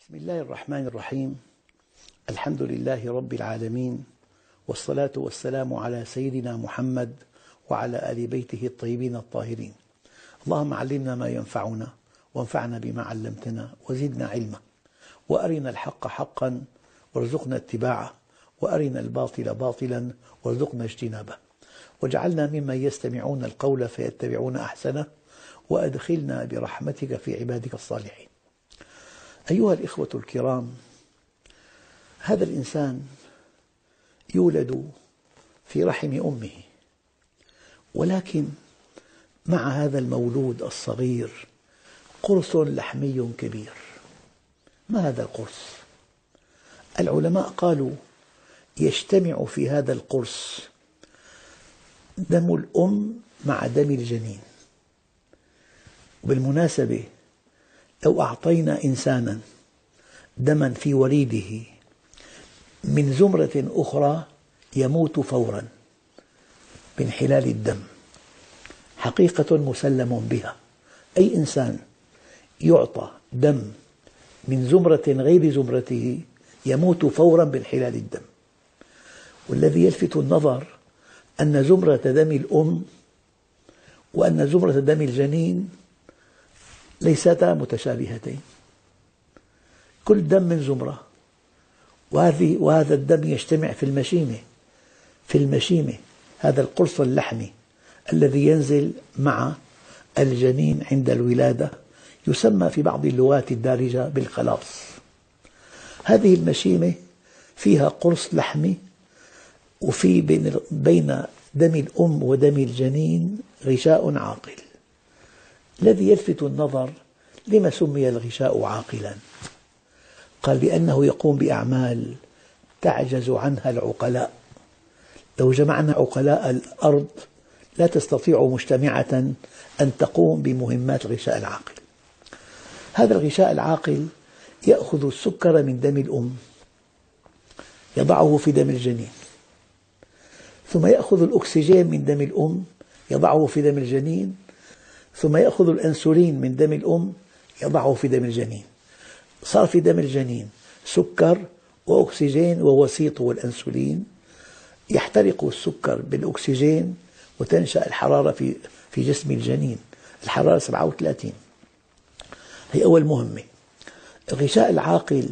بسم الله الرحمن الرحيم. الحمد لله رب العالمين، والصلاة والسلام على سيدنا محمد وعلى آل بيته الطيبين الطاهرين. اللهم علمنا ما ينفعنا وانفعنا بما علمتنا وزدنا علما، وأرنا الحق حقا وارزقنا اتباعه، وأرنا الباطل باطلا وارزقنا اجتنابه، واجعلنا ممن يستمعون القول فيتبعون أحسنه، وأدخلنا برحمتك في عبادك الصالحين. أيها الإخوة الكرام، هذا الإنسان يولد في رحم أمه، ولكن مع هذا المولود الصغير قرص لحمي كبير. ما هذا القرص؟ العلماء قالوا يجتمع في هذا القرص دم الأم مع دم الجنين. بالمناسبة، لو أعطينا إنسانا دما في وريده من زمرة أخرى يموت فورا بانحلال الدم، حقيقة مسلم بها. أي إنسان يعطى دم من زمرة غير زمرته يموت فورا بانحلال الدم. والذي يلفت النظر أن زمرة دم الأم وأن زمرة دم الجنين ليستا متشابهتين، كل دم من زمرة، وهذا الدم يجتمع في المشيمة، هذا القرص اللحمي الذي ينزل مع الجنين عند الولادة، يسمى في بعض اللغات الدارجة بالخلاص. هذه المشيمة فيها قرص لحمي، وفي بين دم الأم ودم الجنين غشاء عاقل. الذي يلفت النظر، لما سمي الغشاء عاقلا؟ قال لأنه يقوم بأعمال تعجز عنها العقلاء. لو جمعنا عقلاء الأرض لا تستطيع مجتمعة أن تقوم بمهمات الغشاء العاقل. هذا الغشاء العاقل يأخذ السكر من دم الأم يضعه في دم الجنين، ثم يأخذ الأكسجين من دم الأم يضعه في دم الجنين، ثم يأخذ الأنسولين من دم الأم يضعه في دم الجنين. صار في دم الجنين سكر وأكسجين ووسيط والأنسولين، يحترق السكر بالأكسجين وتنشأ الحرارة في جسم الجنين، الحرارة 37. هي أول مهمة. الغشاء العاقل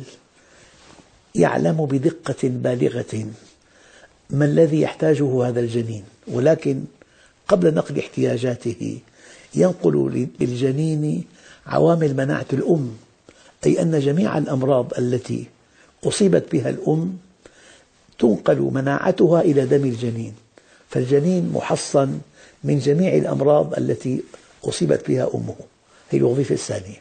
يعلم بدقة بالغة ما الذي يحتاجه هذا الجنين، ولكن قبل نقل احتياجاته ينقل للجنين عوامل مناعة الأم، أي أن جميع الأمراض التي أصيبت بها الأم تنقل مناعتها إلى دم الجنين، فالجنين محصن من جميع الأمراض التي أصيبت بها أمه. هي الوظيفة الثانية.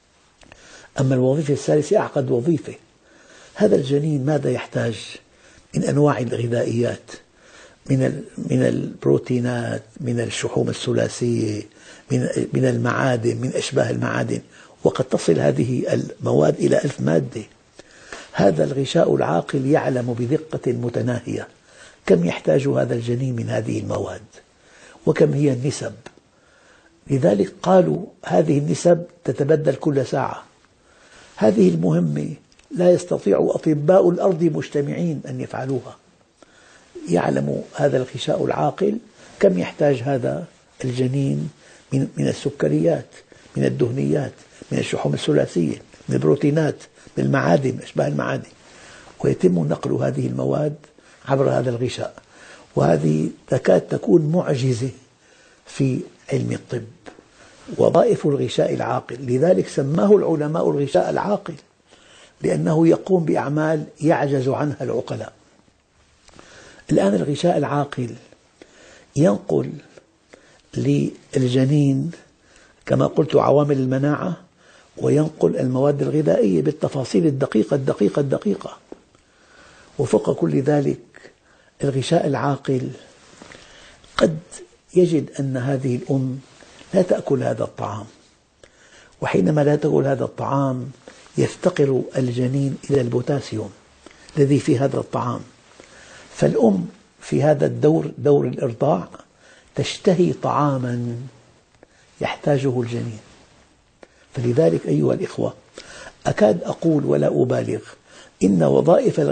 أما الوظيفة الثالثة أعقد وظيفة. هذا الجنين ماذا يحتاج من أنواع الغذائيات؟ من البروتينات، من الشحوم الثلاثية، من المعادن، من أشباه المعادن، وقد تصل هذه المواد إلى 1000 مادة. هذا الغشاء العاقل يعلم بدقة متناهية كم يحتاج هذا الجنين من هذه المواد وكم هي النسب. لذلك قالوا هذه النسب تتبدل كل ساعة. هذه المهمة لا يستطيع أطباء الأرض مجتمعين أن يفعلوها. يعلم هذا الغشاء العاقل كم يحتاج هذا الجنين من السكريات، من الدهنيات، من الشحوم الثلاثية، من البروتينات، من المعادن، أشباه المعادن، ويتم نقل هذه المواد عبر هذا الغشاء. وهذه تكاد تكون معجزة في علم الطب، وظائف الغشاء العاقل. لذلك سماه العلماء الغشاء العاقل، لأنه يقوم بأعمال يعجز عنها العقلاء. الآن الغشاء العاقل ينقل للجنين كما قلت عوامل المناعة، وينقل المواد الغذائية بالتفاصيل الدقيقة. وفوق كل ذلك الغشاء العاقل قد يجد أن هذه الأم لا تأكل هذا الطعام، وحينما لا تأكل هذا الطعام يفتقر الجنين إلى البوتاسيوم الذي في هذا الطعام، فالأم في هذا دور الإرضاع تشتهي طعاما يحتاجه الجنين. فلذلك أيها الإخوة، أكاد أقول ولا أبالغ إن وظائف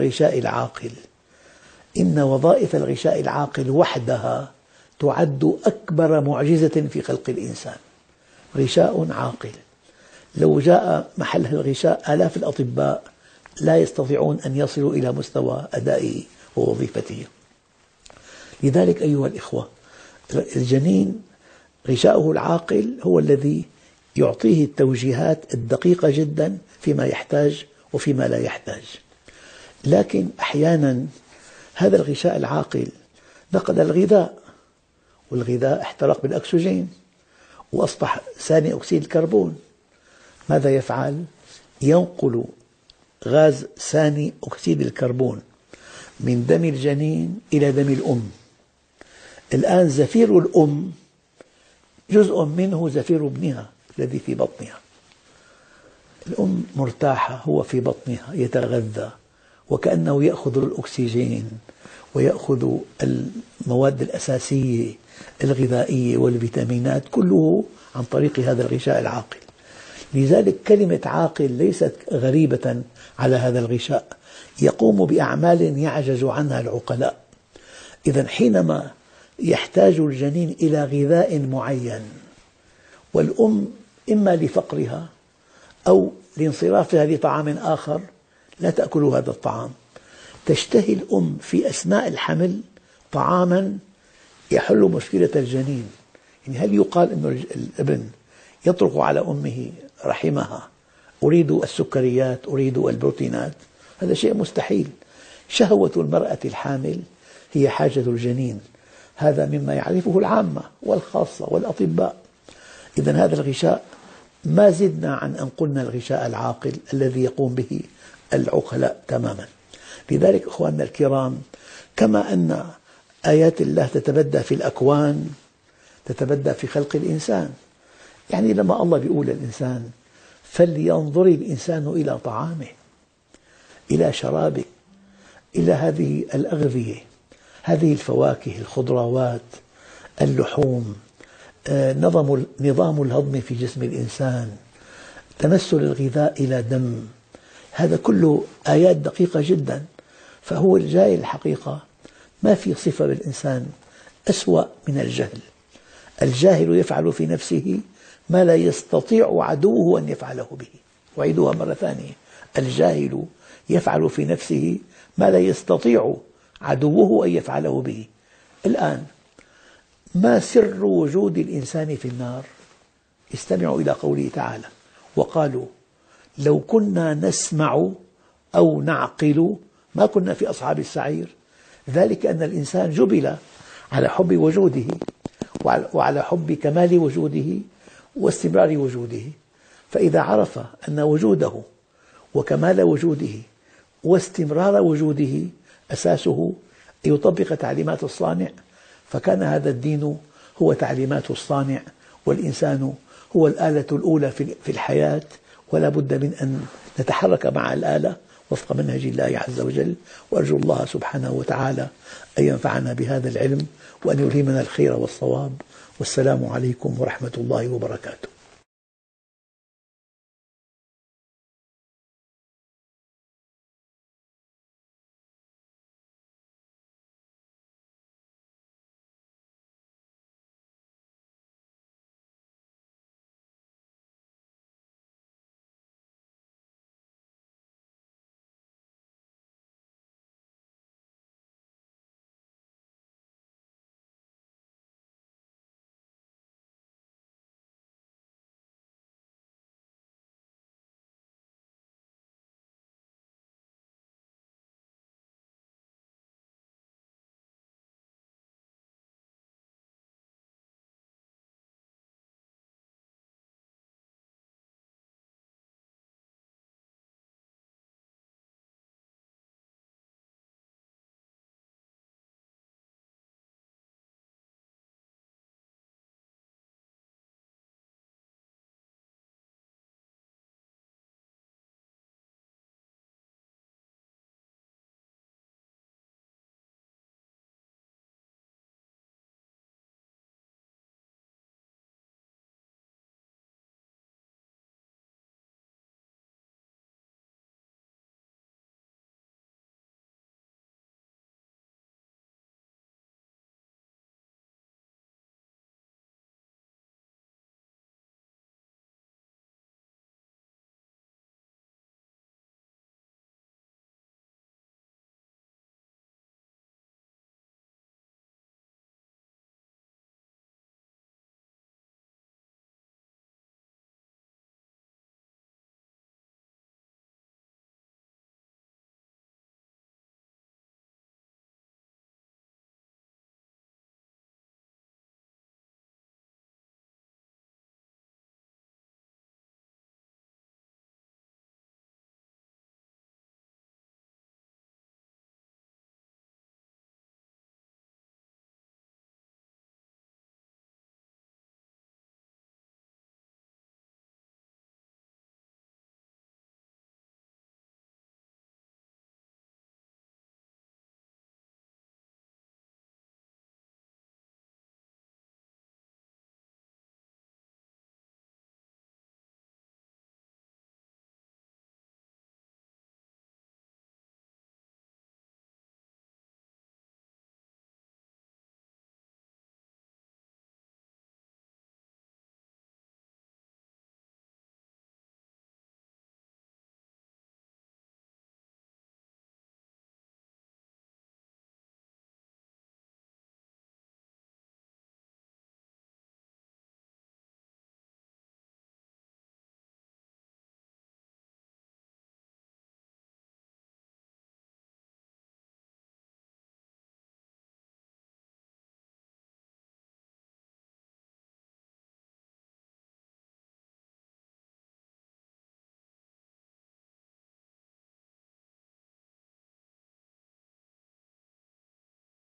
الغشاء العاقل وحدها تعد أكبر معجزة في خلق الإنسان. غشاء عاقل، لو جاء محلها الغشاء آلاف الأطباء لا يستطيعون أن يصلوا إلى مستوى أدائه ووظيفته. لذلك أيها الإخوة، الجنين غشاؤه العاقل هو الذي يعطيه التوجيهات الدقيقة جدا فيما يحتاج وفيما لا يحتاج. لكن أحيانا هذا الغشاء العاقل نقل الغذاء، والغذاء احترق بالأكسجين وأصبح ثاني أكسيد الكربون. ماذا يفعل؟ ينقل غاز ثاني أكسيد الكربون من دم الجنين إلى دم الأم. الآن زفير الأم جزء منه زفير ابنها الذي في بطنها. الأم مرتاحة، هو في بطنها يتغذى وكأنه يأخذ الأكسجين ويأخذ المواد الأساسية الغذائية والفيتامينات كله عن طريق هذا الغشاء العاقل. لذلك كلمة عاقل ليست غريبة على هذا الغشاء، يقوم بأعمال يعجز عنها العقلاء. إذا حينما يحتاج الجنين إلى غذاء معين، والأم إما لفقرها أو لانصرافها لطعام آخر لا تأكل هذا الطعام، تشتهي الأم في أثناء الحمل طعاما يحل مشكلة الجنين. يعني هل يقال أن الابن يطرق على أمه رحمها أريد السكريات، أريد البروتينات؟ هذا شيء مستحيل. شهوة المرأة الحامل هي حاجة الجنين، هذا مما يعرفه العامة والخاصة والأطباء. إذن هذا الغشاء ما زدنا عن أن قلنا الغشاء العاقل الذي يقوم به العقلاء تماما. لذلك أخواننا الكرام، كما أن آيات الله تتبدى في الأكوان تتبدى في خلق الإنسان. يعني لما الله يقول للإنسان فلينظر الإنسان إلى طعامه، إلى شرابه، إلى هذه الأغذية، هذه الفواكه، الخضروات، اللحوم، نظام الهضم في جسم الإنسان، تمثل الغذاء إلى دم، هذا كله آيات دقيقة جدا. فهو الجاهل الحقيقة ما في صفة بالإنسان أسوأ من الجهل. الجاهل يفعل في نفسه ما لا يستطيع عدوه أن يفعله به. أعيدها مرة ثانية، الجاهل يفعل في نفسه ما لا يستطيع عدوه أن يفعله به. الآن ما سر وجود الإنسان في النار؟ استمعوا إلى قوله تعالى: وقالوا لو كنا نسمع أو نعقل ما كنا في أصحاب السعير. ذلك أن الإنسان جبل على حب وجوده وعلى حب كمال وجوده واستمرار وجوده، فإذا عرف أن وجوده وكمال وجوده واستمرار وجوده أساسه أن يطبق تعليمات الصانع، فكان هذا الدين هو تعليمات الصانع، والإنسان هو الآلة الأولى في الحياة، ولا بد من أن نتحرك مع الآلة وفق منهج الله عز وجل. وأرجو الله سبحانه وتعالى أن ينفعنا بهذا العلم وأن يلهمنا الخير والصواب. والسلام عليكم ورحمة الله وبركاته.